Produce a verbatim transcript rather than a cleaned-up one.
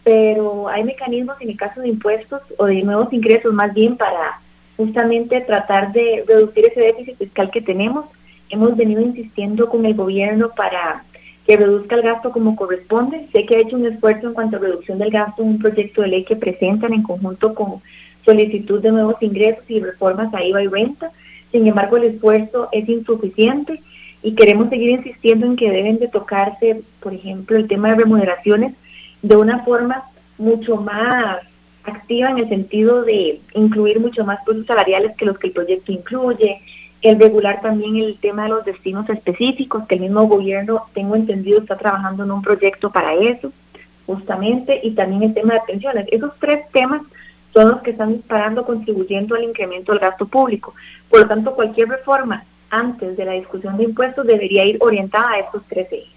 pero hay mecanismos en el caso de impuestos o de nuevos ingresos más bien para justamente tratar de reducir ese déficit fiscal que tenemos. Hemos venido insistiendo con el gobierno para que reduzca el gasto como corresponde. Sé que ha hecho un esfuerzo en cuanto a reducción del gasto en un proyecto de ley que presentan en conjunto con solicitud de nuevos ingresos y reformas a I V A y renta. Sin embargo, el esfuerzo es insuficiente y queremos seguir insistiendo en que deben de tocarse, por ejemplo, el tema de remuneraciones de una forma mucho más activa, en el sentido de incluir mucho más puestos salariales que los que el proyecto incluye, el regular también el tema de los destinos específicos, que el mismo gobierno, tengo entendido, está trabajando en un proyecto para eso, justamente, y también el tema de pensiones. Esos tres temas son los que están disparando, contribuyendo al incremento del gasto público. Por lo tanto, cualquier reforma antes de la discusión de impuestos debería ir orientada a estos tres ejes.